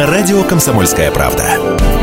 на радио «Комсомольская правда».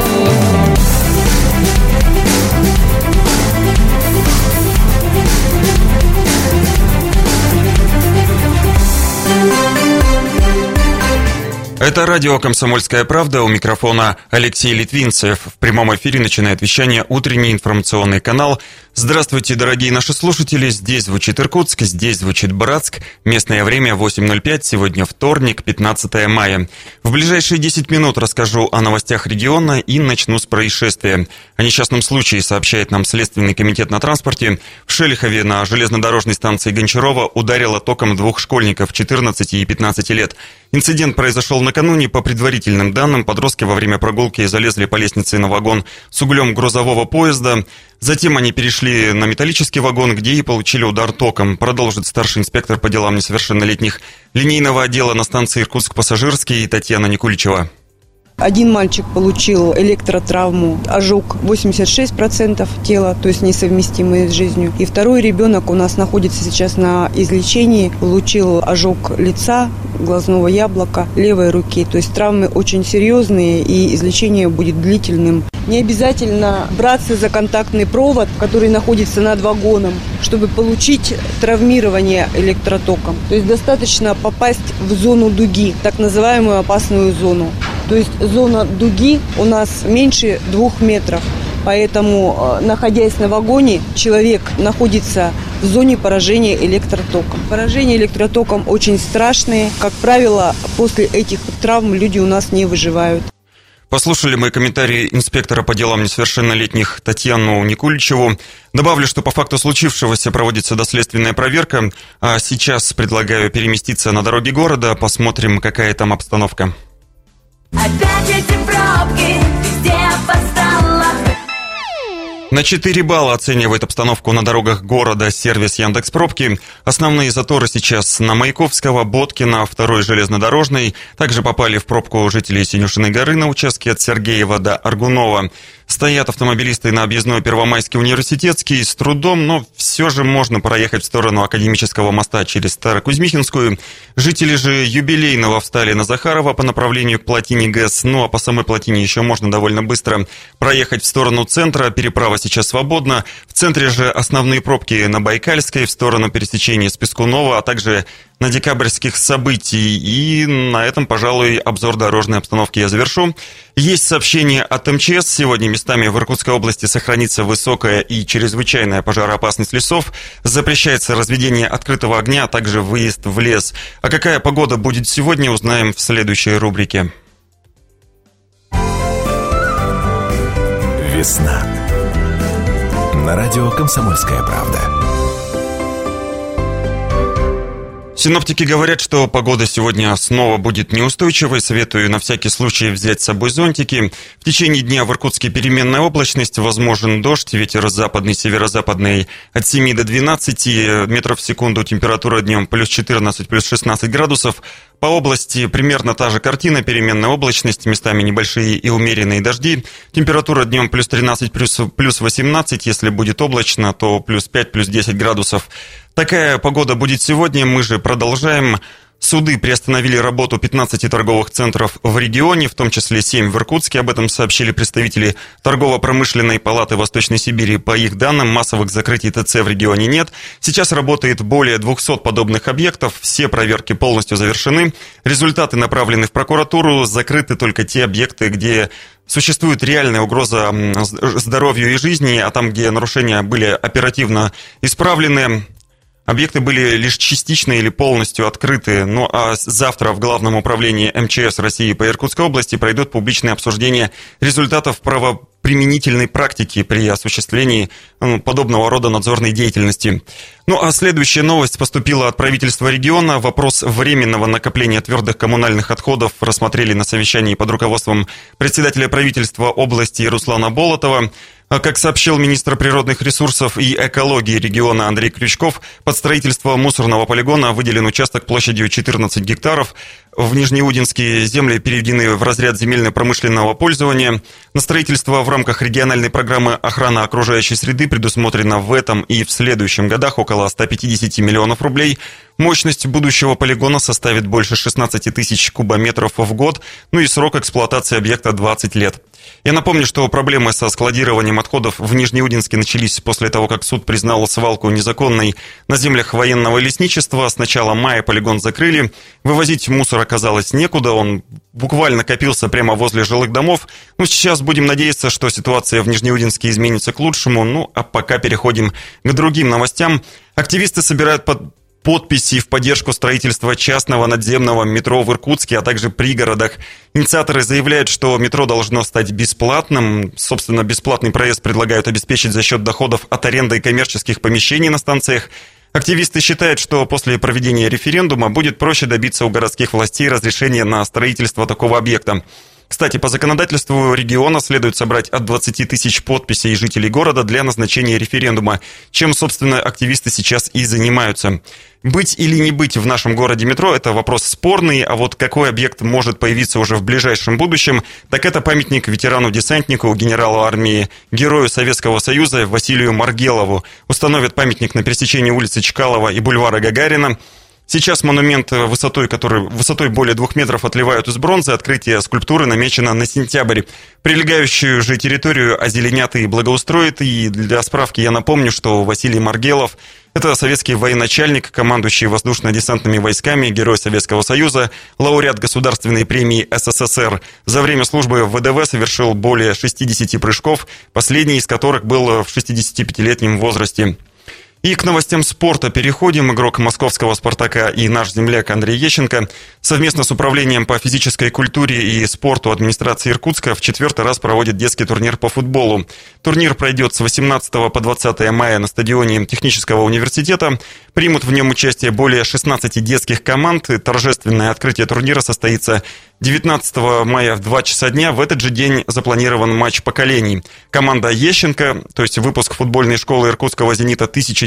Это радио «Комсомольская правда», у микрофона Алексей Литвинцев. В прямом эфире начинает вещание утренний информационный канал. Здравствуйте, дорогие наши слушатели. Здесь звучит Иркутск, здесь звучит Братск. Местное время 8:05, сегодня вторник, 15 мая. В ближайшие 10 минут расскажу о новостях региона и начну с происшествия. О несчастном случае сообщает нам Следственный комитет на транспорте. В Шелихове на железнодорожной станции Гончарова ударило током двух школьников 14 и 15 лет. Инцидент произошел накануне. По предварительным данным, подростки во время прогулки залезли по лестнице на вагон с углем грузового поезда. Затем они перешли на металлический вагон, где и получили удар током. Продолжит старший инспектор по делам несовершеннолетних линейного отдела на станции Иркутск-Пассажирский Татьяна Никуличева. Один мальчик получил электротравму, ожог 86% тела, то есть несовместимые с жизнью. И второй ребенок у нас находится сейчас на излечении, получил ожог лица, глазного яблока, левой руки. То есть травмы очень серьезные, и излечение будет длительным. Не обязательно браться за контактный провод, который находится над вагоном, чтобы получить травмирование электротоком. То есть достаточно попасть в зону дуги, так называемую опасную зону. То есть зона дуги у нас меньше 2 метров. Поэтому, находясь на вагоне, человек находится в зоне поражения электротоком. Поражения электротоком очень страшные. Как правило, после этих травм люди у нас не выживают. Послушали мы комментарии инспектора по делам несовершеннолетних Татьяну Никуличеву. Добавлю, что по факту случившегося проводится доследственная проверка. А сейчас предлагаю переместиться на дороги города. Посмотрим, какая там обстановка. Опять эти пробки, везде опоздала. На 4 балла оценивает обстановку на дорогах города сервис Яндекс.Пробки. Основные заторы сейчас на Маяковского, Боткина, 2-й железнодорожной. Также попали в пробку жители Синюшиной горы на участке от Сергеева до Аргунова. Стоят автомобилисты на объездной Первомайский университетский с трудом, но все же можно проехать в сторону Академического моста через Старокузьмихинскую. Жители же Юбилейного встали на Захарова по направлению к плотине ГЭС, ну а по самой плотине еще можно довольно быстро проехать в сторону центра. Переправа сейчас свободна. В центре же основные пробки на Байкальской в сторону пересечения с Пескунова, а также на декабрьских событий. И на этом, пожалуй, обзор дорожной обстановки я завершу. Есть сообщение от МЧС. Сегодня местами в Иркутской области сохранится высокая и чрезвычайная пожароопасность лесов. Запрещается разведение открытого огня, а также выезд в лес. А какая погода будет сегодня, узнаем в следующей рубрике. Весна. На радио «Комсомольская правда». Синоптики говорят, что погода сегодня снова будет неустойчивой. Советую на всякий случай взять с собой зонтики. В течение дня в Иркутске переменная облачность, возможен дождь, ветер западный, северо-западный от 7 до 12 метров в секунду. Температура днем плюс 14, плюс 16 градусов. По области примерно та же картина, переменная облачность, местами небольшие и умеренные дожди. Температура днем плюс 13, плюс 18, если будет облачно, то плюс 5, плюс 10 градусов. Такая погода будет сегодня, мы же продолжаем. Суды приостановили работу 15 торговых центров в регионе, в том числе 7 в Иркутске. Об этом сообщили представители Торгово-промышленной палаты Восточной Сибири. По их данным, массовых закрытий ТЦ в регионе нет. Сейчас работает более 200 подобных объектов. Все проверки полностью завершены. Результаты направлены в прокуратуру. Закрыты только те объекты, где существует реальная угроза здоровью и жизни, а там, где нарушения были оперативно исправлены, объекты были лишь частично или полностью открыты. Ну а завтра в Главном управлении МЧС России по Иркутской области пройдут публичные обсуждения результатов правоприменительной практики при осуществлении подобного рода надзорной деятельности. Ну а следующая новость поступила от правительства региона. Вопрос временного накопления твердых коммунальных отходов рассмотрели на совещании под руководством председателя правительства области Руслана Болотова. Как сообщил министр природных ресурсов и экологии региона Андрей Крючков, под строительство мусорного полигона выделен участок площадью 14 гектаров. в Нижнеудинске земли переведены в разряд земельно-промышленного пользования. На строительство в рамках региональной программы «Охрана окружающей среды» предусмотрено в этом и в следующем годах около 150 миллионов рублей. Мощность будущего полигона составит больше 16 тысяч кубометров в год, ну и срок эксплуатации объекта 20 лет. Я напомню, что проблемы со складированием отходов в Нижнеудинске начались после того, как суд признал свалку незаконной на землях военного лесничества. С начала мая полигон закрыли. Вывозить мусор оказалось некуда, он буквально копился прямо возле жилых домов. Ну, сейчас будем надеяться, что ситуация в Нижнеудинске изменится к лучшему. Ну, а пока переходим к другим новостям. Активисты собирают подписи в поддержку строительства частного надземного метро в Иркутске, а также пригородах. Инициаторы заявляют, что метро должно стать бесплатным. Собственно, бесплатный проезд предлагают обеспечить за счет доходов от аренды коммерческих помещений на станциях. Активисты считают, что после проведения референдума будет проще добиться у городских властей разрешения на строительство такого объекта. Кстати, по законодательству региона следует собрать от 20 тысяч подписей жителей города для назначения референдума, чем, собственно, активисты сейчас и занимаются. Быть или не быть в нашем городе метро – это вопрос спорный, а вот какой объект может появиться уже в ближайшем будущем, так это памятник ветерану-десантнику, генералу армии, герою Советского Союза Василию Маргелову. Установят памятник на пересечении улицы Чкалова и бульвара Гагарина. Сейчас монумент высотой более 2 метров отливают из бронзы. Открытие скульптуры намечено на сентябрь. Прилегающую же территорию озеленят и благоустроят. И для справки я напомню, что Василий Маргелов – это советский военачальник, командующий воздушно-десантными войсками, герой Советского Союза, лауреат Государственной премии СССР. За время службы в ВДВ совершил более 60 прыжков, последний из которых был в 65-летнем возрасте. И к новостям спорта переходим. Игрок московского «Спартака» и наш земляк Андрей Ещенко совместно с Управлением по физической культуре и спорту администрации Иркутска в 4-й раз проводит детский турнир по футболу. Турнир пройдет с 18 по 20 мая на стадионе Технического университета. Примут в нем участие более 16 детских команд. Торжественное открытие турнира состоится 19 мая в 2 часа дня. В этот же день запланирован матч поколений. Команда Ещенко, то есть выпуск футбольной школы Иркутского «Зенита»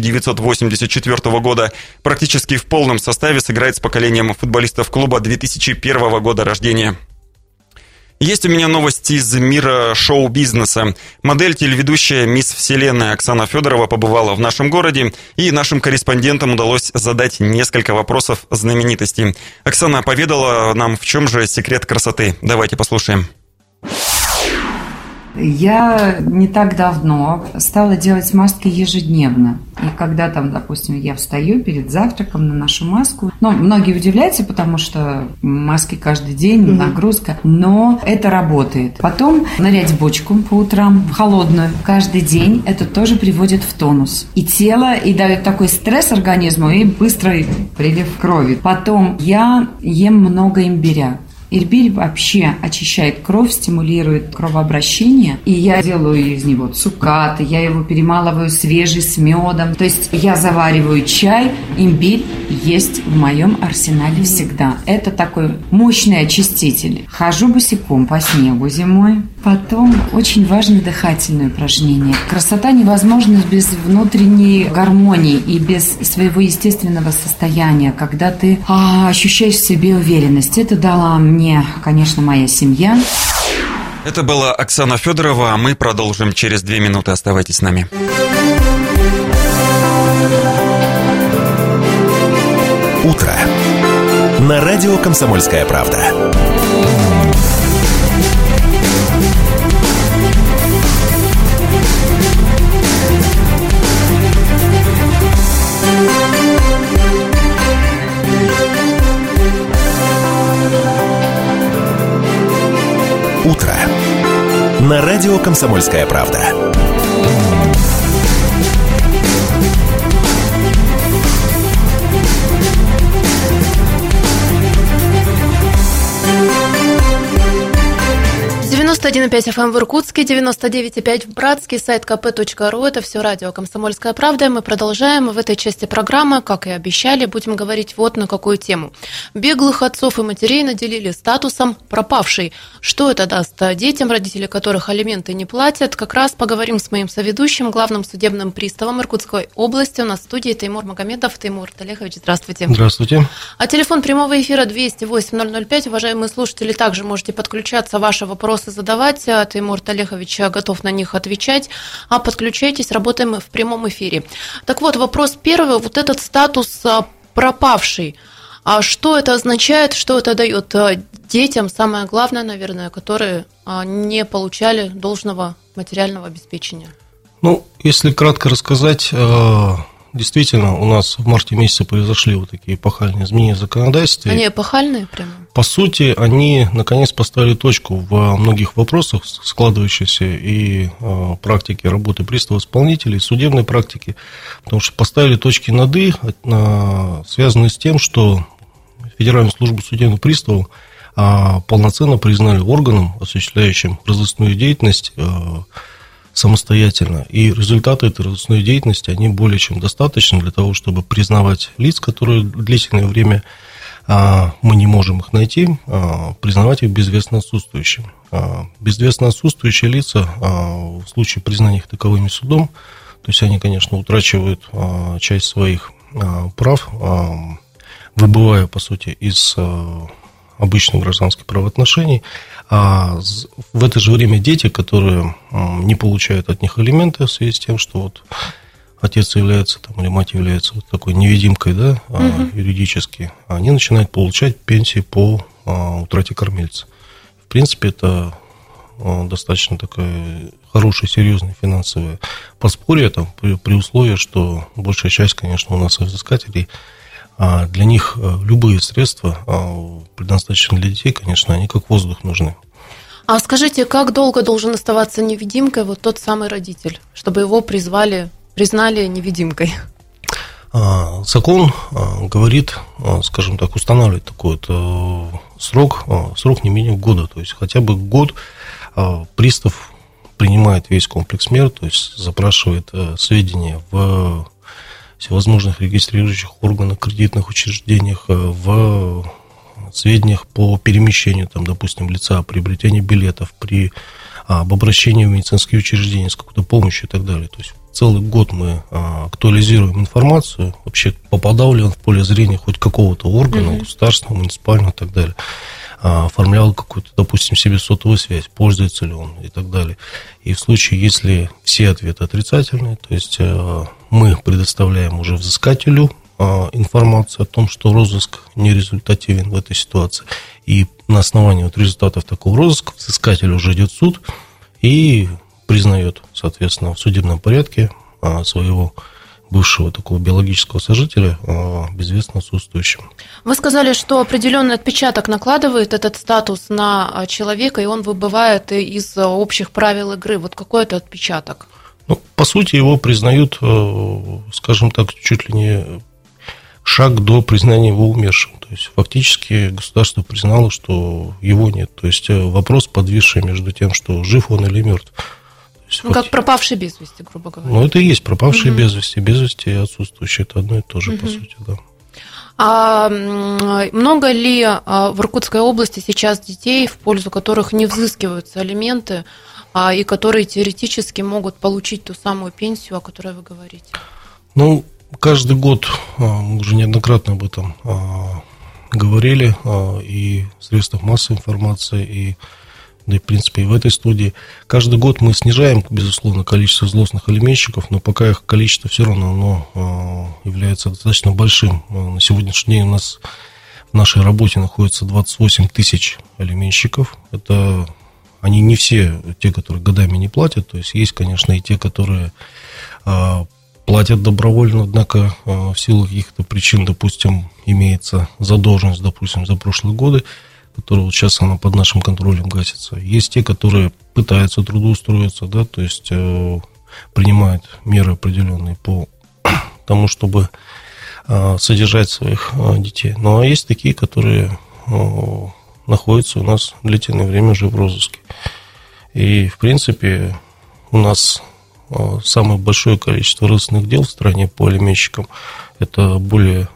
1984 года, практически в полном составе сыграет с поколением футболистов клуба 2001 года рождения. Есть у меня новости из мира шоу-бизнеса. Модель, телеведущая «Мисс Вселенная» Оксана Федорова побывала в нашем городе, и нашим корреспондентам удалось задать несколько вопросов знаменитостей. Оксана поведала нам, в чем же секрет красоты. Давайте послушаем. Я не так давно стала делать маски ежедневно. И когда там, допустим, я встаю перед завтраком, наношу маску. Многие удивляются, потому что маски каждый день, нагрузка. Но это работает. Потом нырять в бочку по утрам, холодную, каждый день. Это тоже приводит в тонус. И тело, и дает такой стресс организму, и быстрый прилив крови. Потом я ем много имбиря. Имбирь вообще очищает кровь, стимулирует кровообращение. И я делаю из него цукаты, я его перемалываю свежий с медом. То есть я завариваю чай, имбирь есть в моем арсенале всегда. Это такой мощный очиститель. Хожу босиком по снегу зимой. Потом очень важно дыхательное упражнение. Красота невозможна без внутренней гармонии и без своего естественного состояния, когда ты ощущаешь в себе уверенность. Это дала мне, конечно, моя семья. Это была Оксана Федорова, а мы продолжим через 2 минуты. Оставайтесь с нами. Утро. На радио «Комсомольская правда». Утро. На радио «Комсомольская правда». 91,5 FM в Иркутске, 99,5 в Братске, сайт kp.ru. Это все радио «Комсомольская правда». Мы продолжаем. В этой части программы, как и обещали, будем говорить вот на какую тему. Беглых отцов и матерей наделили статусом «пропавший». Что это даст детям, родители которых алименты не платят? Как раз поговорим с моим соведущим, главным судебным приставом Иркутской области. У нас в студии Теймур Магомедов. Теймур Талехович, здравствуйте. Здравствуйте. А телефон прямого эфира 208-005. Уважаемые слушатели, также можете подключаться, ваши вопросы задавать. Теймур Талехович готов на них отвечать. А подключайтесь, работаем в прямом эфире. Так вот, вопрос первый. Вот этот статус пропавший. А что это означает, что это дает детям, самое главное, наверное, которые не получали должного материального обеспечения? Ну, если кратко рассказать, действительно, у нас в марте месяце произошли вот такие эпохальные изменения в законодательстве. Они эпохальные прямо? По сути, они, наконец, поставили точку во многих вопросах, складывающихся и практики работы приставов-исполнителей, судебной практики, потому что поставили точки над «и», связанные с тем, что Федеральную службу судебных приставов полноценно признали органом, осуществляющим разыскную деятельность самостоятельно. И результаты этой разыскной деятельности, они более чем достаточны для того, чтобы признавать лиц, которые длительное время мы не можем их найти, признавать их безвестно отсутствующими. Безвестно отсутствующие лица в случае признания их таковыми судом, то есть они, конечно, утрачивают часть своих прав, выбывая, по сути, из обычных гражданских правоотношений, а в это же время дети, которые не получают от них алименты в связи с тем, что вот отец является там, или мать является вот такой невидимкой, да, юридически, они начинают получать пенсии по утрате кормильца. В принципе, это достаточно такое хорошее, серьезное финансовое подспорье, там, при условии, что большая часть, конечно, у нас взыскателей, для них любые средства, предназначенные для детей, конечно, они как воздух нужны. А скажите, как долго должен оставаться невидимкой вот тот самый родитель, чтобы его признали невидимкой? Закон говорит, скажем так, устанавливает такой вот срок не менее года, то есть хотя бы год пристав принимает весь комплекс мер, то есть запрашивает сведения в всевозможных регистрирующих органах, кредитных учреждениях, в сведениях по перемещению, там, допустим, лица, приобретению билетов, об обращении в медицинские учреждения с какой-то помощью и так далее. То есть целый год мы актуализируем информацию, вообще попадал ли он в поле зрения хоть какого-то органа, государственного, муниципального и так далее, оформлял какую-то, допустим, себе сотовую связь, пользуется ли он и так далее. И в случае, если все ответы отрицательные, то есть мы предоставляем уже взыскателю информацию о том, что розыск не результативен в этой ситуации. И на основании вот результатов такого розыска взыскатель уже идет в суд и признает, соответственно, в судебном порядке своего бывшего такого биологического сожителя безвестно отсутствующим. Вы сказали, что определенный отпечаток накладывает этот статус на человека, и он выбывает из общих правил игры. Вот какой это отпечаток? Ну, по сути, его признают, скажем так, чуть ли не шаг до признания его умершим. То есть, фактически, государство признало, что его нет. То есть, вопрос подвисший между тем, что жив он или мертв. Ну, как пропавший без вести, грубо говоря. Ну, это и есть пропавший без вести и отсутствующий. Это одно и то же, по сути, да. А много ли в Иркутской области сейчас детей, в пользу которых не взыскиваются алименты, и которые теоретически могут получить ту самую пенсию, о которой вы говорите? Ну, каждый год, мы уже неоднократно об этом говорили, и в средствах массовой информации, и, да и, в принципе, и в этой студии. Каждый год мы снижаем, безусловно, количество злостных алименщиков, но пока их количество все равно оно является достаточно большим. На сегодняшний день у нас в нашей работе находится 28 тысяч алименщиков. Это они не все те, которые годами не платят, то есть есть, конечно, и те, которые платят добровольно, однако в силу каких-то причин, допустим, имеется задолженность, допустим, за прошлые годы, которая вот сейчас она под нашим контролем гасится. Есть те, которые пытаются трудоустроиться, да, то есть принимают меры определенные по тому, чтобы содержать своих детей. Ну, а есть такие, которые находятся у нас длительное время уже в розыске. И, в принципе, у нас самое большое количество родственных дел в стране по алименщикам – это более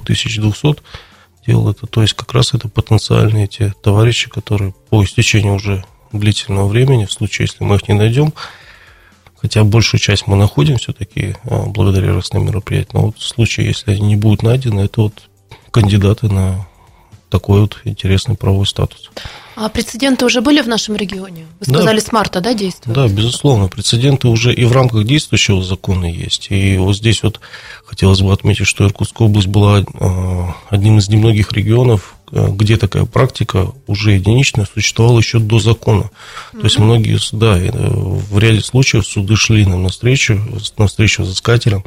2200 дел. Это, то есть, как раз это потенциальные те товарищи, которые по истечению уже длительного времени, в случае, если мы их не найдем, хотя большую часть мы находим все-таки благодаря разным мероприятиям, но вот в случае, если они не будут найдены, это вот кандидаты на такой вот интересный правовой статус. А прецеденты уже были в нашем регионе? Вы сказали, с марта, да, действуют? Да, безусловно, прецеденты уже и в рамках действующего закона есть. И вот здесь вот хотелось бы отметить, что Иркутская область была одним из немногих регионов, где такая практика уже единичная существовала еще до закона. То есть многие, да, в ряде случаев суды шли нам навстречу взыскателям,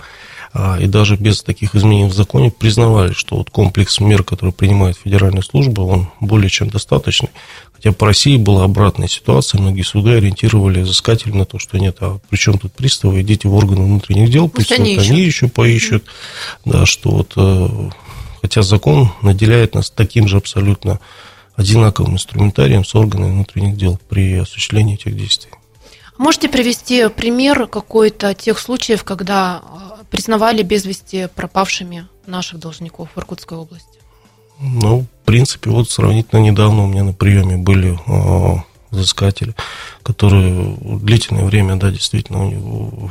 и даже без таких изменений в законе признавали, что вот комплекс мер, который принимает федеральная служба, он более чем достаточный. Хотя по России была обратная ситуация, многие суды ориентировали взыскателей на то, что нет, а при чем тут приставы, идите в органы внутренних дел, пусть они еще поищут. Да, что вот, хотя закон наделяет нас таким же абсолютно одинаковым инструментарием с органами внутренних дел при осуществлении этих действий. Можете привести пример какой-то тех случаев, когда признавали без вести пропавшими наших должников в Иркутской области? Ну, в принципе, вот сравнительно недавно у меня на приеме были взыскатели, которые длительное время, да, действительно, у него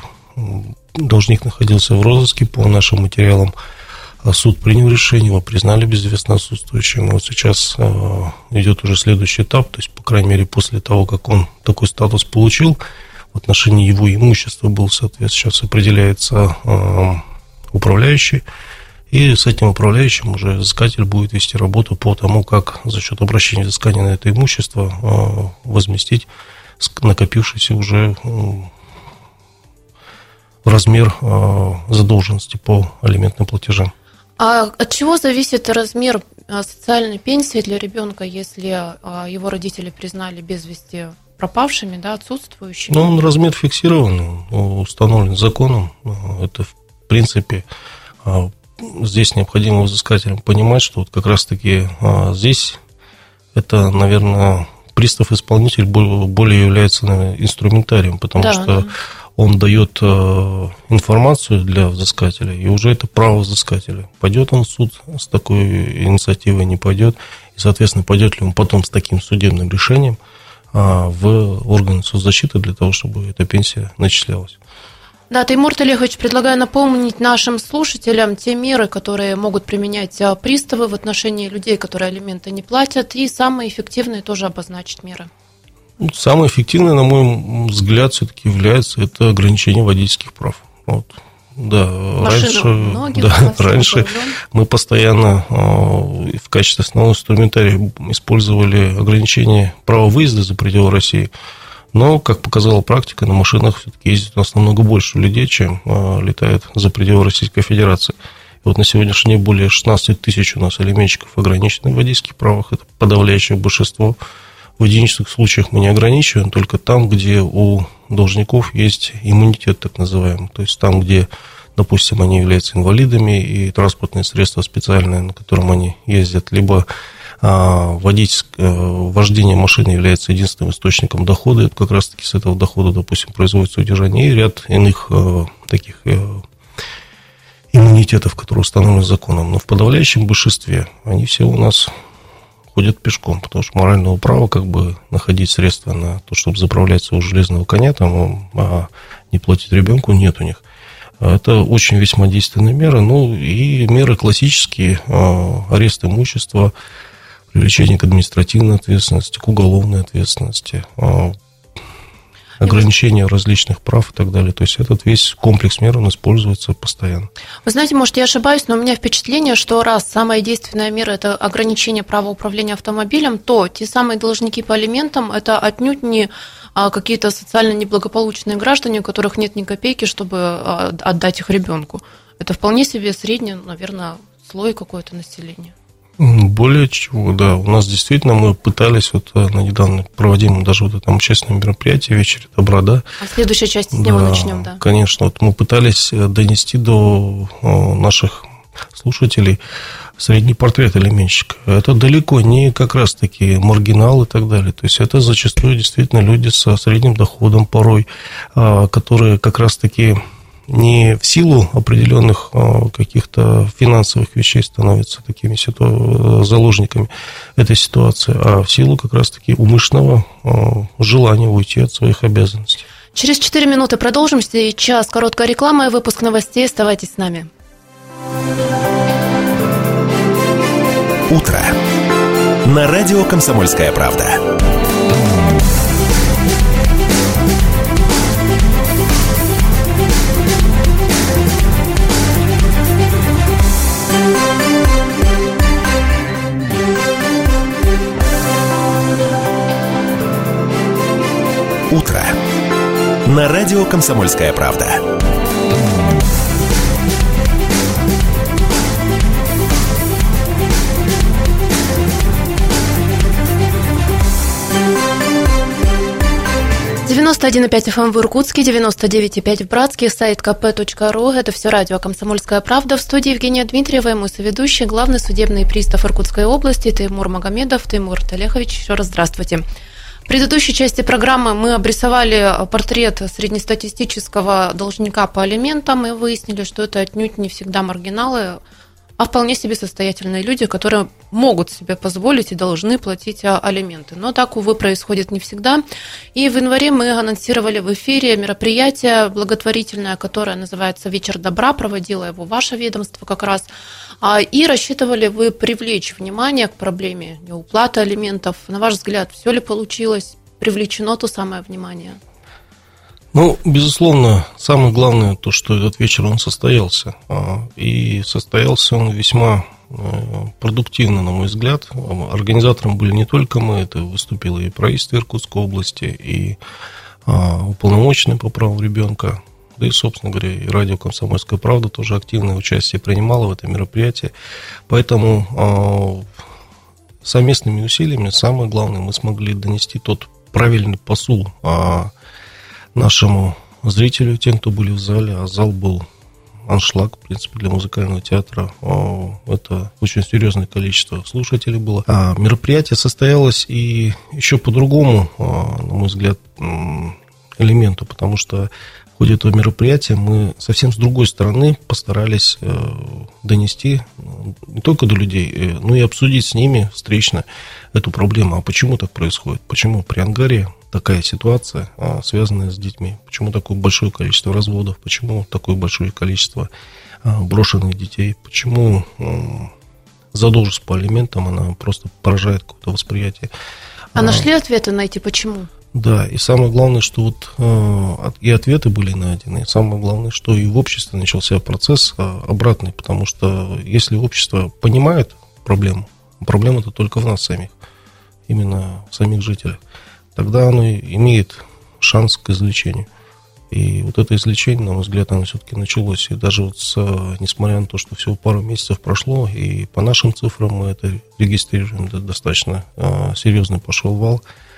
должник находился в розыске по нашим материалам. Суд принял решение, его признали безвестно отсутствующим. Вот сейчас идет уже следующий этап, то есть, по крайней мере, после того, как он такой статус получил, в отношении его имущества был, соответственно, сейчас определяется управляющий, и с этим управляющим уже взыскатель будет вести работу по тому, как за счет обращения взыскания на это имущество возместить накопившийся уже размер задолженности по алиментным платежам. А от чего зависит размер социальной пенсии для ребенка, если его родители признали без вести пропавшими, да, отсутствующими? Ну, размер фиксирован, установлен законом. Это, в принципе, здесь необходимо взыскателям понимать, что вот как раз-таки здесь это, наверное, пристав-исполнитель более является, наверное, инструментарием, потому что он дает информацию для взыскателя, и уже это право взыскателя. Пойдет он в суд с такой инициативой, не пойдет, и, соответственно, пойдет ли он потом с таким судебным решением в органы соцзащиты для того, чтобы эта пенсия начислялась. Да, Теймур Талихович, предлагаю напомнить нашим слушателям те меры, которые могут применять приставы в отношении людей, которые алименты не платят, и самые эффективные тоже обозначить меры. Самое эффективное, на мой взгляд, все-таки является это ограничение водительских прав. Вот. Да, раньше мы постоянно в качестве основного инструментария использовали ограничение права выезда за пределы России, но, как показала практика, на машинах все-таки ездит у нас намного больше людей, чем летает за пределы Российской Федерации. И вот на сегодняшний день более 16 тысяч у нас алименщиков ограничены в водительских правах, это подавляющее большинство. В единичных случаях мы не ограничиваем, только там, где у должников есть иммунитет, так называемый. То есть там, где, допустим, они являются инвалидами, и транспортное средство специальное, на котором они ездят, либо вождение машины является единственным источником дохода, и как раз-таки с этого дохода, допустим, производится удержание, и ряд иных таких иммунитетов, которые установлены законом. Но в подавляющем большинстве они все у нас ходят пешком, потому что морального права как бы находить средства на то, чтобы заправлять своего железного коня, там, а не платить ребенку, нет у них. Это очень весьма действенная мера. Ну и меры классические: арест имущества, привлечение к административной ответственности, к уголовной ответственности, ограничение различных прав и так далее. То есть этот весь комплекс мер, он используется постоянно. Вы знаете, может, я ошибаюсь, но у меня впечатление, что раз самая действенная мера – это ограничение права управления автомобилем, то те самые должники по алиментам – это отнюдь не какие-то социально неблагополучные граждане, у которых нет ни копейки, чтобы отдать их ребенку. Это вполне себе средний, наверное, слой какое-то населения. Более чего, да. У нас действительно мы пытались вот на недавно проводимом даже вот этом общественном мероприятии «Вечере добра», да. А в следующей части с него начнем, да. Конечно, вот мы пытались донести до наших слушателей средний портрет алименщика. Это далеко не как раз-таки маргинал и так далее. То есть это зачастую действительно люди со средним доходом порой, которые как раз-таки не в силу определенных каких-то финансовых вещей становятся такими заложниками этой ситуации, а в силу как раз-таки умышленного желания уйти от своих обязанностей. Через 4 минуты продолжим. Сейчас короткая реклама и выпуск новостей. Оставайтесь с нами. Утро. На радио «Комсомольская правда». Утро. На радио «Комсомольская правда». «91,5 FM в Иркутске, 99,5 в Братске, сайт kp.ru. Это все радио «Комсомольская правда». В студии Евгения Дмитриева и мой соведущий, главный судебный пристав Иркутской области Теймур Магомедов. Теймур Талехович, еще раз здравствуйте. В предыдущей части программы мы обрисовали портрет среднестатистического должника по алиментам и выяснили, что это отнюдь не всегда маргиналы, а вполне себе состоятельные люди, которые могут себе позволить и должны платить алименты. Но так, увы, происходит не всегда. И в январе мы анонсировали в эфире мероприятие благотворительное, которое называется «Вечер добра», проводило его ваше ведомство как раз. И рассчитывали вы привлечь внимание к проблеме неуплаты алиментов. На ваш взгляд, все ли получилось? Привлечено то самое внимание? Ну, безусловно, самое главное то, что этот вечер он состоялся. И состоялся он весьма продуктивно, на мой взгляд. Организатором были не только мы, это выступило и правительство Иркутской области, и уполномоченный по правам ребенка, да и, собственно говоря, и радио «Комсомольская правда» тоже активное участие принимало в этом мероприятии. Поэтому совместными усилиями, самое главное, мы смогли донести тот правильный посыл нашему зрителю, тем, кто были в зале, а зал был аншлаг, в принципе, для музыкального театра. Это очень серьезное количество слушателей было. Мероприятие состоялось и еще по другому, на мой взгляд, элементу, потому что в ходе этого мероприятия мы совсем с другой стороны постарались донести не только до людей, но и обсудить с ними встречно эту проблему. А почему так происходит? Почему при ангаре такая ситуация, связанная с детьми? Почему такое большое количество разводов? Почему такое большое количество брошенных детей? Почему задолженность по алиментам, она просто поражает какое-то восприятие? А нашли ответы на эти почему? Да, и самое главное, что вот и ответы были найдены, и самое главное, что и в обществе начался процесс обратный, потому что если общество понимает проблему, проблема-то только в нас самих, именно в самих жителях, тогда оно имеет шанс к излечению. И вот это излечение, на мой взгляд, оно все-таки началось. И даже вот несмотря на то, что всего пару месяцев прошло, и по нашим цифрам мы это регистрируем, это достаточно серьезный пошел вал.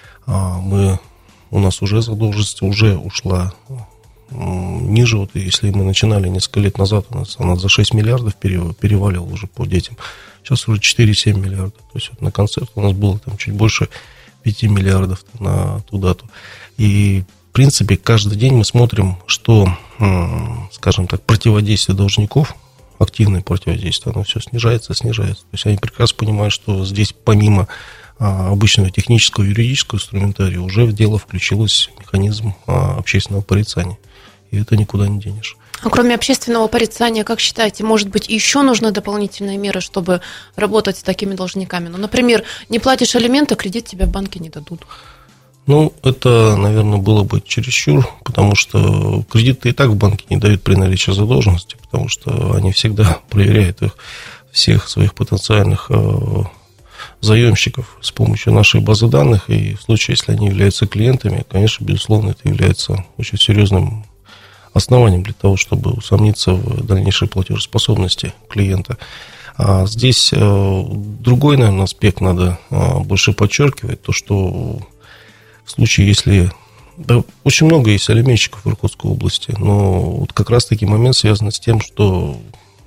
У нас уже задолженность уже ушла ниже. Вот если мы начинали несколько лет назад, у нас она за 6 миллиардов переваливала уже по детям. Сейчас уже 4-7 миллиардов. То есть вот на концерт у нас было там чуть больше 5 миллиардов на ту дату. И в принципе каждый день мы смотрим, что, скажем так, противодействие должников, активное противодействие, оно все снижается. То есть они прекрасно понимают, что здесь помимо обычного технического и юридического инструментария уже в дело включился механизм общественного порицания. И это никуда не денешь. А кроме общественного порицания, как считаете, может быть, еще нужны дополнительные меры, чтобы работать с такими должниками? Ну, например, не платишь алименты, кредит тебе в банке не дадут. Ну, это, наверное, было бы чересчур, потому что кредиты и так в банке не дают при наличии задолженности, потому что они всегда проверяют их, всех своих потенциальных заемщиков с помощью нашей базы данных, и в случае, если они являются клиентами, конечно, безусловно, это является очень серьезным основанием для того, чтобы усомниться в дальнейшей платежеспособности клиента. А здесь другой, наверное, аспект надо больше подчеркивать, то, что в случае, если... Да, очень много есть алименщиков в Иркутской области, но вот как раз-таки момент связан с тем, что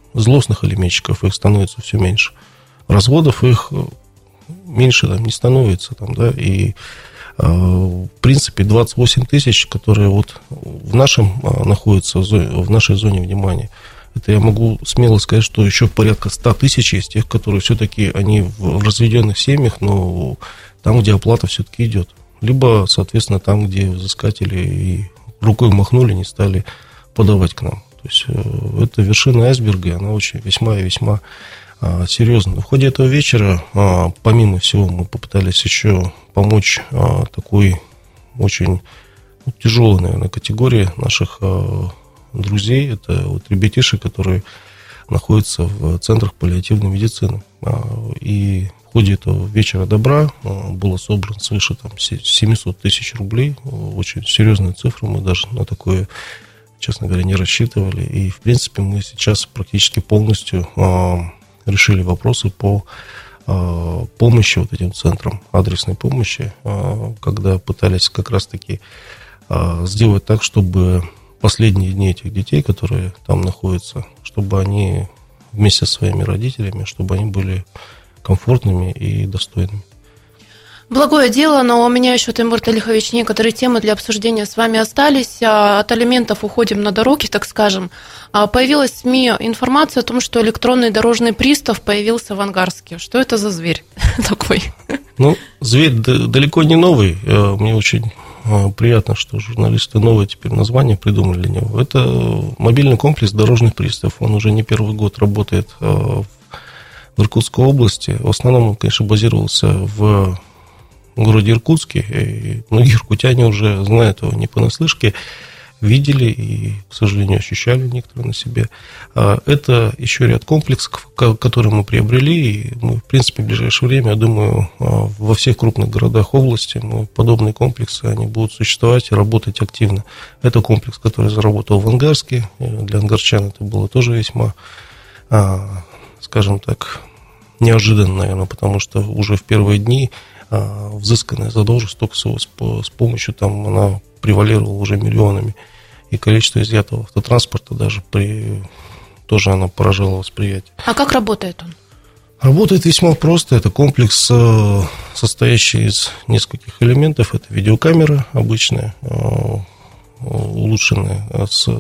злостных алименщиков их становится все меньше. Разводов их меньше там не становится. Там, да, и, в принципе, 28 тысяч, которые вот находятся в нашей зоне внимания, это я могу смело сказать, что еще порядка 100 тысяч есть тех, которые все-таки они в разведенных семьях, но там, где оплата все-таки идет. Либо, соответственно, там, где взыскатели и рукой махнули, не стали подавать к нам. То есть это вершина айсберга, она очень весьма и весьма серьезно. В ходе этого вечера, помимо всего, мы попытались еще помочь такой очень тяжелой, наверное, категории наших друзей. Это вот ребятишек, которые находятся в центрах паллиативной медицины. И в ходе этого вечера добра было собрано свыше там 700 тысяч рублей. Очень серьезные цифры, мы даже на такое, честно говоря, не рассчитывали. И, в принципе, мы сейчас практически полностью решили вопросы по помощи вот этим центрам адресной помощи, когда пытались как раз-таки сделать так, чтобы последние дни этих детей, которые там находятся, чтобы они вместе со своими родителями, чтобы они были комфортными и достойными. Благое дело, но у меня еще, Тимур Талихович, некоторые темы для обсуждения с вами остались. От алиментов уходим на дороги, так скажем. Появилась в СМИ информация о том, что электронный дорожный пристав появился в Ангарске. Что это за зверь такой? Ну, зверь далеко не новый. Мне очень приятно, что журналисты новое теперь название придумали для него. Это мобильный комплекс дорожных приставов. Он уже не первый год работает в Иркутской области. В основном он, конечно, базировался в городе Иркутске. И многие иркутяне уже знают его не понаслышке, видели и, к сожалению, ощущали некоторые на себе. Это еще ряд комплексов, которые мы приобрели, и мы, в принципе, в ближайшее время, я думаю, во всех крупных городах области подобные комплексы, они будут существовать и работать активно. Это комплекс, который заработал в Ангарске, для ангарчан это было тоже весьма, скажем так, неожиданно, наверное, потому что уже в первые дни взысканная задолженность только с помощью, там, она превалировала уже миллионами. И количество изъятого автотранспорта даже тоже она поражала восприятие. А как работает он? Работает весьма просто. Это комплекс, состоящий из нескольких элементов. Это видеокамера обычная, улучшенная,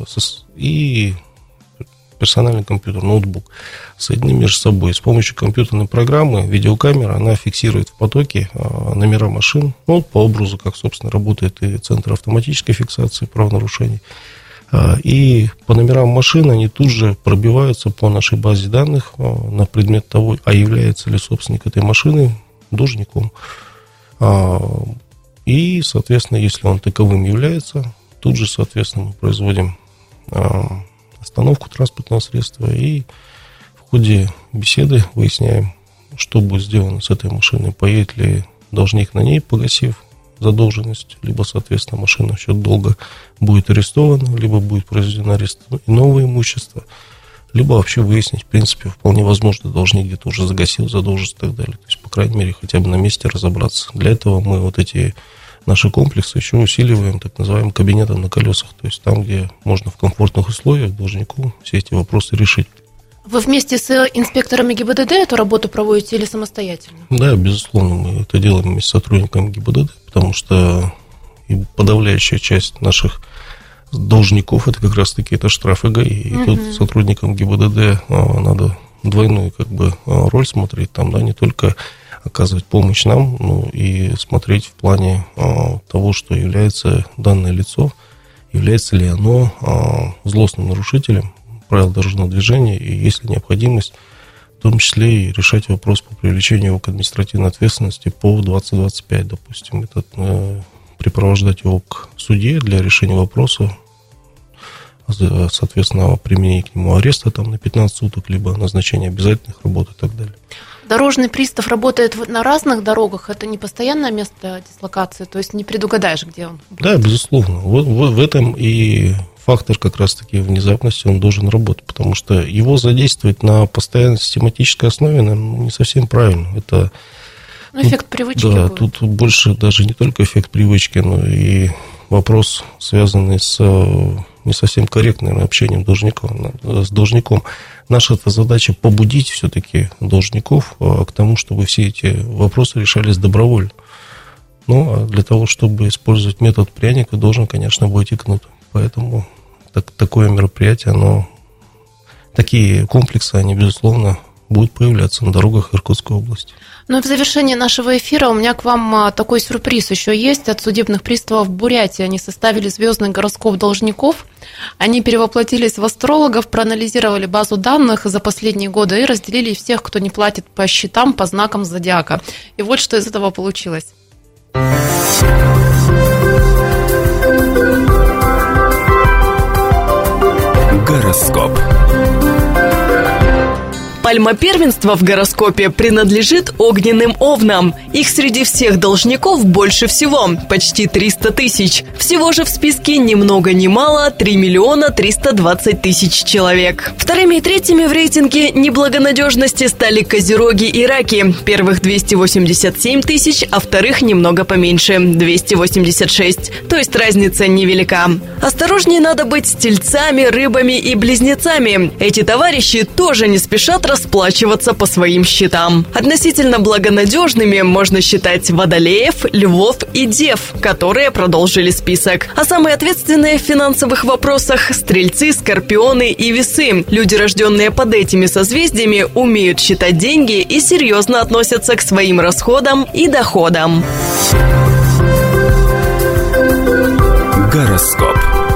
и персональный компьютер, ноутбук, соединены между собой. С помощью компьютерной программы видеокамера, она фиксирует в потоке номера машин, ну, по образу, как, собственно, работает и Центр автоматической фиксации правонарушений. И по номерам машин они тут же пробиваются по нашей базе данных на предмет того, является ли собственник этой машины должником. И, соответственно, если он таковым является, тут же, соответственно, мы производим остановку транспортного средства и в ходе беседы выясняем, что будет сделано с этой машиной, поедет ли должник на ней, погасив задолженность, либо, соответственно, машина в счет долга будет арестована, либо будет произведен арест иного имущества, либо вообще выяснить, в принципе, вполне возможно, должник где-то уже загасил задолженность и так далее. То есть, по крайней мере, хотя бы на месте разобраться. Для этого мы вот эти наши комплексы еще усиливаем так называемым кабинетом на колесах, то есть там, где можно в комфортных условиях должнику все эти вопросы решить. Вы вместе с инспекторами ГИБДД эту работу проводите или самостоятельно? Да, безусловно, мы это делаем вместе с сотрудниками ГИБДД, потому что и подавляющая часть наших должников, это как раз-таки это штрафы ГАИ, и тут сотрудникам ГИБДД надо двойную как бы роль смотреть, там, да, не только оказывать помощь нам, но и смотреть в плане того, что является данное лицо, является ли оно злостным нарушителем правил дорожного движения, и есть ли необходимость, в том числе и решать вопрос по привлечению его к административной ответственности по 2025, допустим, припровождать его к суде для решения вопроса, соответственно, применение к нему ареста там, на 15 суток, либо назначение обязательных работ и так далее. Дорожный пристав работает на разных дорогах, это не постоянное место дислокации, то есть не предугадаешь, где он будет? Да, безусловно. В этом и фактор как раз-таки внезапности, он должен работать, потому что его задействовать на постоянной систематической основе, наверное, не совсем правильно. Это эффект привычки. Да, будет. Тут больше даже не только эффект привычки, но и вопрос, связанный с не совсем корректным общением с должником. Наша задача побудить все-таки должников к тому, чтобы все эти вопросы решались добровольно. Ну, а для того, чтобы использовать метод пряника, должен, конечно, быть и кнут. Поэтому такое мероприятие, такие комплексы, они, безусловно, будут появляться на дорогах Иркутской области. Ну и в завершении нашего эфира у меня к вам такой сюрприз еще есть от судебных приставов Бурятии. Они составили звездный гороскоп должников, они перевоплотились в астрологов, проанализировали базу данных за последние годы и разделили всех, кто не платит по счетам, по знакам зодиака. И вот что из этого получилось. Гороскоп. Пальма первенства в гороскопе принадлежит огненным овнам. Их среди всех должников больше всего, почти 300 тысяч. Всего же в списке ни много ни мало 3 миллиона 320 тысяч человек. Вторыми и третьими в рейтинге неблагонадежности стали козероги и раки. Первых 287 тысяч, а вторых немного поменьше – 286. То есть разница невелика. Осторожнее надо быть с тельцами, рыбами и близнецами. Эти товарищи тоже не спешат расплачиваться по своим счетам. Относительно благонадежными можно считать водолеев, львов и дев, которые продолжили список. А самые ответственные в финансовых вопросах – стрельцы, скорпионы и весы. Люди, рожденные под этими созвездиями, умеют считать деньги и серьезно относятся к своим расходам и доходам. Гороскоп.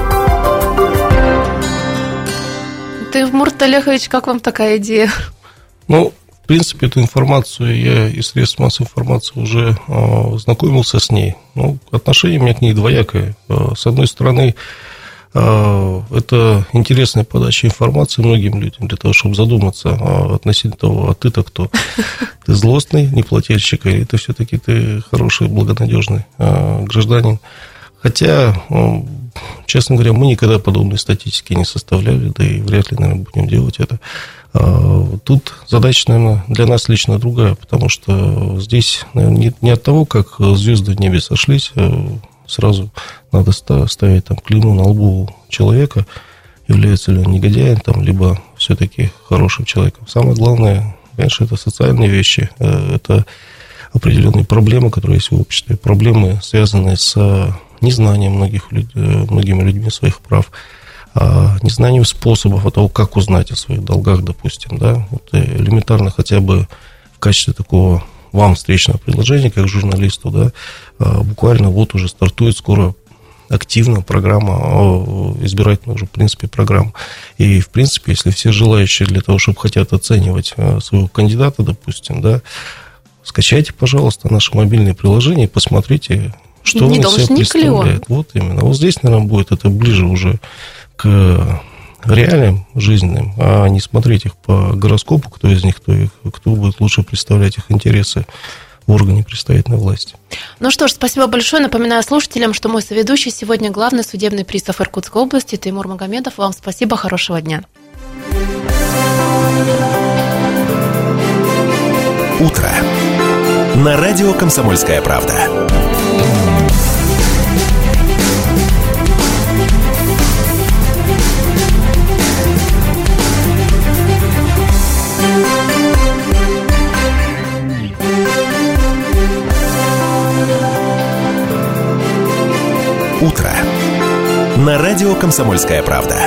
Тимур Олегович, как вам такая идея? В принципе, эту информацию я из средств массовой информации уже знакомился с ней. Отношение у меня к ней двоякое. С одной стороны, это интересная подача информации многим людям для того, чтобы задуматься относительно того, а ты-то кто? Ты злостный неплательщик, или ты все-таки ты хороший, благонадежный гражданин? Хотя, честно говоря, мы никогда подобной статистики не составляли, да и вряд ли, наверное, будем делать это. Тут задача, наверное, для нас лично другая, потому что здесь, наверное, не от того, как звезды в небе сошлись, сразу надо ставить там клеймо на лбу человека, является ли он негодяем, либо все-таки хорошим человеком. Самое главное, конечно, это социальные вещи, это определенные проблемы, которые есть в обществе, проблемы, связанные с незнанием многими людьми своих прав, незнанием способов того, как узнать о своих долгах, допустим, да, элементарно хотя бы в качестве такого вам встречного предложения, как журналисту, да, буквально уже стартует скоро активно программа, избирательная уже, в принципе, программа. И, в принципе, если все желающие для того, чтобы хотят оценивать своего кандидата, допустим, да, скачайте, пожалуйста, наше мобильное приложение и посмотрите, что он из себя представляет. Вот именно. Вот здесь, наверное, будет это ближе уже к реалиям жизненным, а не смотреть их по гороскопу, кто из них, кто будет лучше представлять их интересы в органе представительной власти. Ну что ж, спасибо большое. Напоминаю слушателям, что мой соведущий сегодня главный судебный пристав Иркутской области Тимур Магомедов. Вам спасибо, хорошего дня. Утро. На радио «Комсомольская правда». Утро. На радио «Комсомольская правда».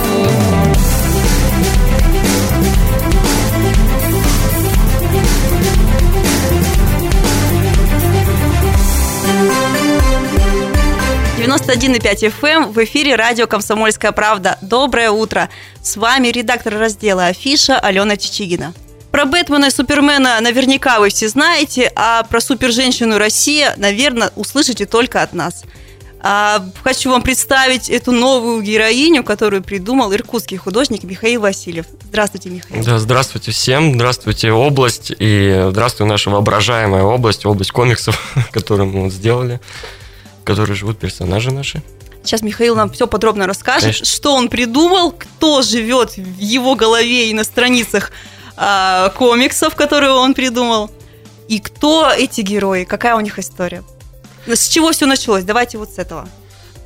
FM, в эфире радио «Комсомольская правда». Доброе утро. С вами редактор раздела «Афиша» Алена Чичигина. Про Бэтмена и Супермена наверняка вы все знаете, а про суперженщину Россия, наверное, услышите только от нас. Хочу вам представить эту новую героиню, которую придумал иркутский художник Михаил Васильев. Здравствуйте, Михаил. Да, здравствуйте всем, здравствуйте, область, и здравствуй наша воображаемая область комиксов, которую мы сделали, в которой живут персонажи наши. Сейчас Михаил нам все подробно расскажет, Конечно. Что он придумал, кто живет в его голове и на страницах комиксов, которые он придумал, и кто эти герои, какая у них история. С чего все началось? Давайте вот с этого.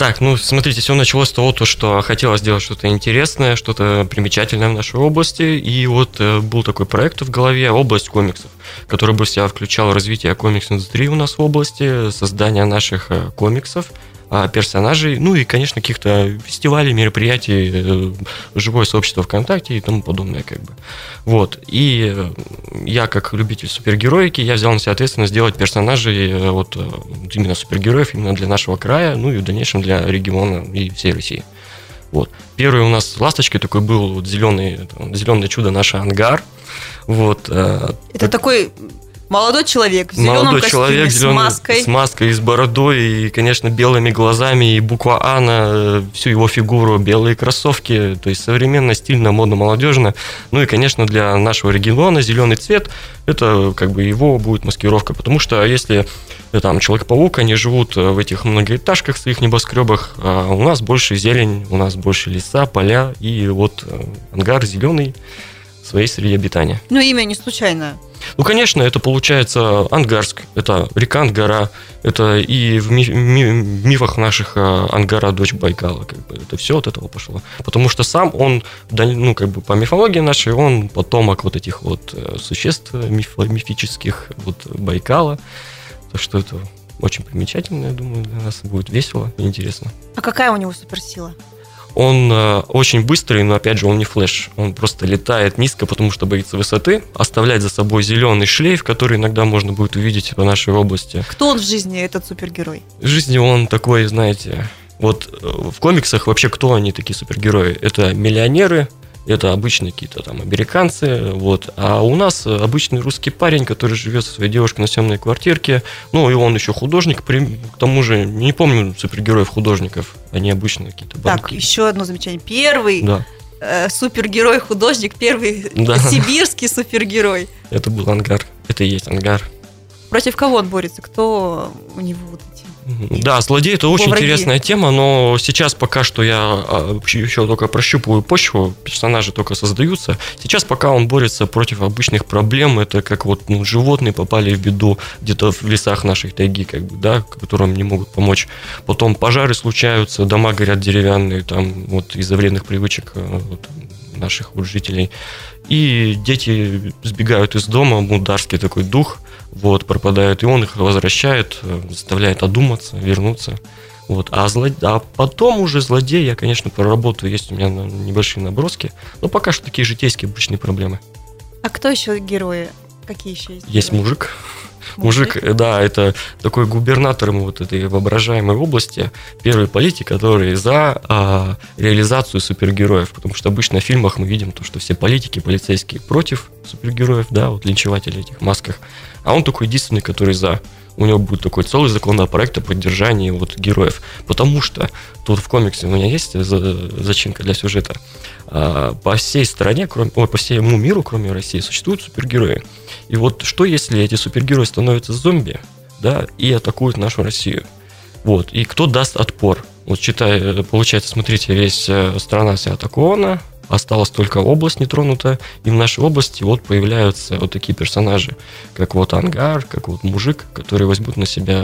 Так, ну, смотрите, все началось с того, что хотелось сделать что-то интересное, что-то примечательное в нашей области, и вот был такой проект в голове «Область комиксов», который бы в себя включал развитие комикс-индустрии у нас в области, создание наших комиксов, персонажей, ну и, конечно, каких-то фестивалей, мероприятий, живое сообщество ВКонтакте и тому подобное, как бы. Вот. И я, как любитель супергероики, я взял на себя ответственность сделать персонажей вот именно супергероев, именно для нашего края, ну и в дальнейшем для региона и всей России. Вот. Первый у нас ласточкой такой был вот зеленое чудо наш Ангар. Вот. Это такой... Молодой человек в зеленом костюме, с маской и с бородой, и, конечно, белыми глазами, и буква А на всю его фигуру, белые кроссовки, то есть современно, стильно, модно, молодежно. Ну и, конечно, для нашего региона зеленый цвет, это как бы его будет маскировка, потому что если там Человек-паук, они живут в этих многоэтажках, в своих небоскребах, а у нас больше зелень, у нас больше леса, поля, и вот Ангар зеленый в своей среде обитания. Ну, имя не случайное. Ну, конечно, это получается Ангарск, это река Ангара, это и в мифах наших Ангара, дочь Байкала, как бы, это все от этого пошло. Потому что сам он, ну, как бы по мифологии нашей, он потомок вот этих вот существ мифических, вот Байкала, так что это очень примечательно, я думаю, для нас будет весело и интересно. А какая у него суперсила? Он очень быстрый, но, опять же, он не флэш. Он просто летает низко, потому что боится высоты, оставляет за собой зеленый шлейф, который иногда можно будет увидеть по нашей области. Кто он в жизни, этот супергерой? В жизни он такой, знаете... Вот в комиксах вообще кто они такие супергерои? Это миллионеры, это обычные какие-то там американцы, вот. А у нас обычный русский парень, который живет со своей девушкой на съемной квартирке, ну и он еще художник, к тому же, не помню супергероев-художников, они обычные какие-то банки. Так, еще одно замечание. Первый да. Супергерой-художник, первый сибирский супергерой. Это был Ангар, это и есть Ангар. Против кого он борется? Кто у него вот эти? Да, злодей — это очень интересная тема, но сейчас пока что я еще только прощупываю почву, персонажи только создаются. Сейчас пока он борется против обычных проблем, это как вот животные попали в беду где-то в лесах нашей тайги, как бы, да, которым не могут помочь. Потом пожары случаются, дома горят деревянные, там вот из-за вредных привычек вот, наших вот жителей. И дети сбегают из дома, мударский такой дух, вот, пропадают, и он их возвращает, заставляет одуматься, вернуться. Вот. А потом уже злодей, я, конечно, проработаю, есть у меня небольшие наброски, но пока что такие житейские обычные проблемы. А кто еще герои? Какие еще есть? Есть мужик. Мужик, да, это такой губернатор вот этой воображаемой области, первый политик, который за реализацию супергероев, потому что обычно в фильмах мы видим то, что все политики, полицейские против супергероев, да, вот линчеватели этих масках, а он такой единственный, который за. У него будет такой целый законопроект о поддержании вот героев, потому что тут в комиксе у меня есть зачинка для сюжета. По всей стране, по всему миру, кроме России, существуют супергерои. И вот что, если эти супергерои становятся зомби, да, и атакуют нашу Россию? Вот, и кто даст отпор? Вот получается, смотрите, весь страна вся атакована, осталась только область нетронутая, и в нашей области вот появляются вот такие персонажи, как вот Ангар, как вот мужик, которые возьмут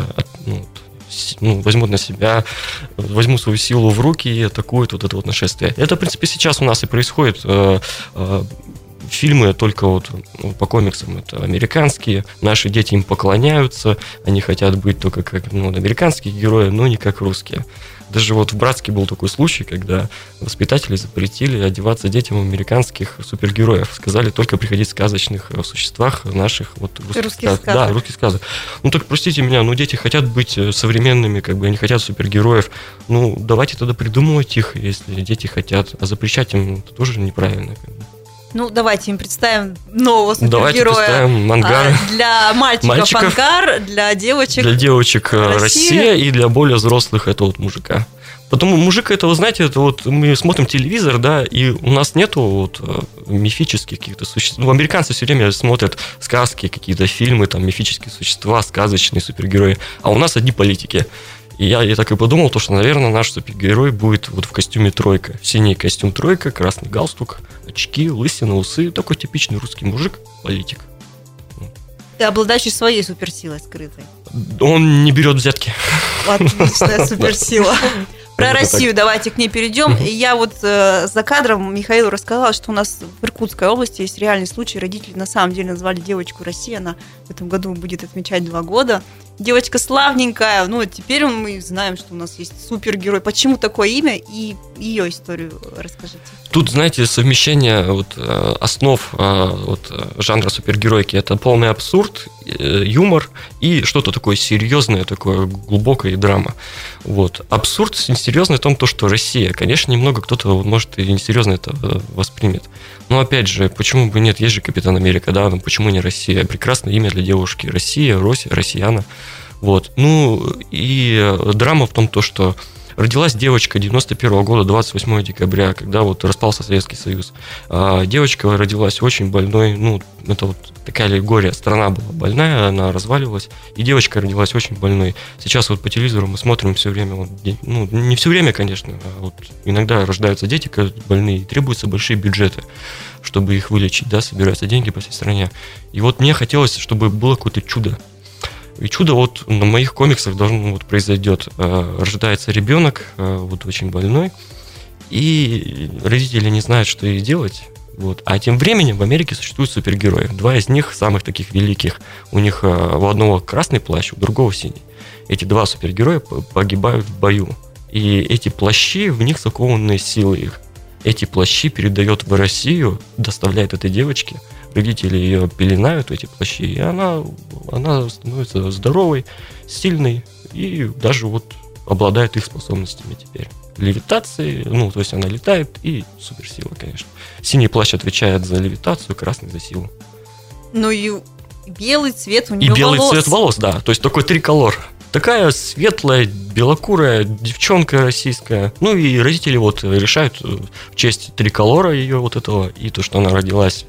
возьмут свою силу в руки и атакуют вот это вот нашествие. Это, в принципе, сейчас у нас и происходит. Фильмы только вот по комиксам это американские, наши дети им поклоняются, они хотят быть только как американские герои, но не как русские. Даже вот в «Братске» был такой случай, когда воспитатели запретили одеваться детям американских супергероев. Сказали только приходить в сказочных существах наших вот русских сказок. Да, русских сказок. Ну так простите меня, дети хотят быть современными, как бы они хотят супергероев. Ну давайте тогда придумывать их, если дети хотят, а запрещать им это тоже неправильно. Как бы. Ну, давайте им представим нового супергероя. Давайте представим Ангар. Для мальчиков Ангар, для девочек Россия, и для более взрослых это вот мужика. Потому мужик это, вы знаете, это вот мы смотрим телевизор, да, и у нас нету вот мифических каких-то существ. Американцы все время смотрят сказки, какие-то фильмы, там мифические существа, сказочные супергерои, а у нас одни политики. И я так и подумал, что, наверное, наш супергерой будет вот в костюме тройка. Синий костюм тройка, красный галстук, очки, лысина, усы. Такой типичный русский мужик, политик. И обладающий своей суперсилой скрытой. Он не берет взятки. Отличная суперсила. Про Россию давайте к ней перейдем. Я вот за кадром Михаилу рассказала, что у нас в Иркутской области есть реальный случай. Родители на самом деле назвали девочку Россия. Она в этом году будет отмечать 2 года. Девочка славненькая. Ну, теперь мы знаем, что у нас есть супергерой. Почему такое имя и ее историю расскажите. Тут, знаете, совмещение основ жанра супергеройки. Это полный абсурд, юмор и что-то такое серьезное, такое глубокое и драма. Вот. Абсурд серьезный в том, что Россия. Конечно, немного кто-то, может, и несерьезно это воспримет. Но, опять же, почему бы нет? Есть же Капитан Америка, да? Ну, почему не Россия? Прекрасное имя для девушки. Россия, россияна. Вот. Ну, и драма в том, что родилась девочка 91 года, 28 декабря, когда вот распался Советский Союз. Девочка родилась очень больной, ну, это вот такая аллегория. Страна была больная, она разваливалась, и девочка родилась очень больной. Сейчас вот по телевизору мы смотрим все время, вот, ну, не все время, конечно, а вот иногда рождаются дети больные, и требуются большие бюджеты, чтобы их вылечить, да, собираются деньги по всей стране. И вот мне хотелось, чтобы было какое-то чудо. И чудо вот на моих комиксах должно вот произойдет. Рождается ребенок, вот очень больной, и родители не знают, что ей делать. Вот. А тем временем в Америке существуют супергерои. 2 из них самых таких великих. У них у одного красный плащ, у другого синий. Эти 2 супергероя погибают в бою. И эти плащи, в них закованы силы их. Эти плащи передает в Россию, доставляет этой девочке. Родители ее пеленают, эти плащи, и она становится здоровой, сильной и даже вот обладает их способностями теперь. Левитации, ну, то есть она летает, и суперсила, конечно. Синий плащ отвечает за левитацию, красный за силу. Ну и белый цвет у нее волос. И белый цвет волос, да, то есть такой триколор. Такая светлая, белокурая девчонка российская. Ну и родители вот решают в честь триколора ее вот этого, и то, что она родилась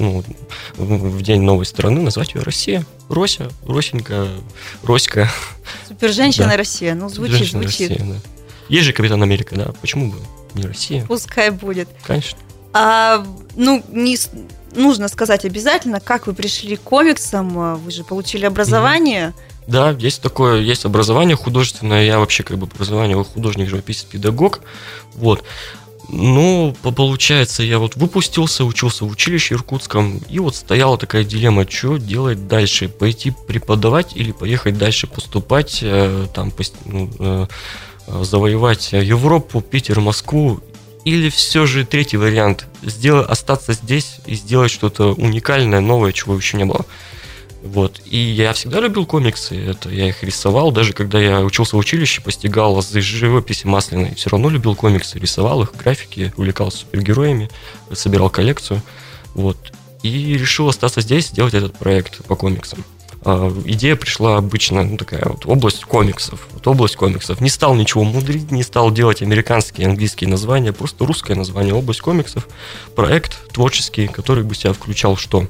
в день новой страны, назвать ее Россия. Рося, Росенька, Роська. Суперженщина, да. Да. Россия, ну звучит. Россия, да. Есть же Капитан Америка, да, почему бы не Россия? Пускай будет. Конечно. Нужно сказать обязательно, как вы пришли к комиксам, вы же получили образование. Да, есть образование художественное, я вообще как бы образование художник, живописец, педагог, вот. Ну, получается, я вот выпустился, учился в училище иркутском, и вот стояла такая дилемма, что делать дальше, пойти преподавать или поехать дальше поступать, завоевать Европу, Питер, Москву, или все же третий вариант, остаться здесь и сделать что-то уникальное, новое, чего еще не было. Вот. И я всегда любил комиксы, я их рисовал, даже когда я учился в училище, постигал азы живописи масляной, все равно любил комиксы, рисовал их, графики, увлекался супергероями, собирал коллекцию, вот. И решил остаться здесь, сделать этот проект по комиксам. Идея пришла обычно, такая вот область комиксов. Не стал ничего мудрить, не стал делать американские, английские названия, просто русское название, область комиксов, проект творческий, который бы себя включал что?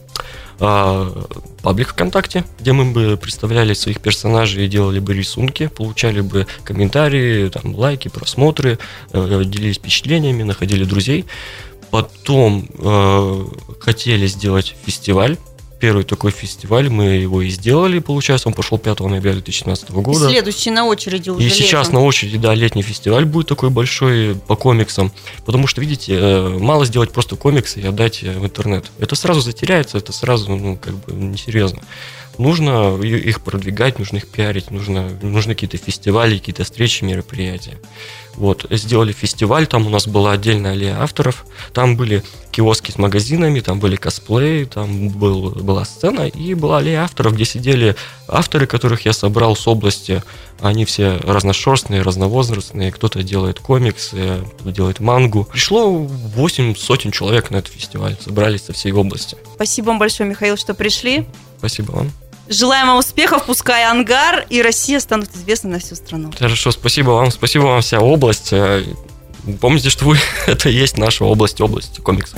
Паблик ВКонтакте, где мы бы представляли своих персонажей и делали бы рисунки, получали бы комментарии, там, лайки, просмотры, делились впечатлениями, находили друзей. Потом хотели сделать фестиваль. Первый такой фестиваль, мы его и сделали, получается, он пошел 5 ноября 2017 года. И следующий на очереди уже. И сейчас на очереди, да, летний фестиваль будет такой большой по комиксам, потому что, видите, мало сделать просто комиксы и отдать в интернет. Это сразу затеряется, это сразу, несерьезно. Нужно их продвигать, нужно их пиарить, нужны какие-то фестивали, какие-то встречи, мероприятия. Вот, сделали фестиваль, там у нас была отдельная аллея авторов, там были киоски с магазинами, там были косплеи, там была сцена и была аллея авторов, где сидели авторы, которых я собрал с области. Они все разношерстные, разновозрастные, кто-то делает комиксы, кто-то делает мангу. Пришло 8 сотен человек на этот фестиваль, собрались со всей области. Спасибо вам большое, Михаил, что пришли. Спасибо вам. Желаем вам успехов, пускай «Ангар» и Россия станут известны на всю страну. Хорошо, спасибо вам вся область. Помните, что это и есть наша область комиксов.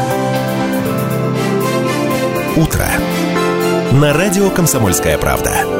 Утро. На радио «Комсомольская правда».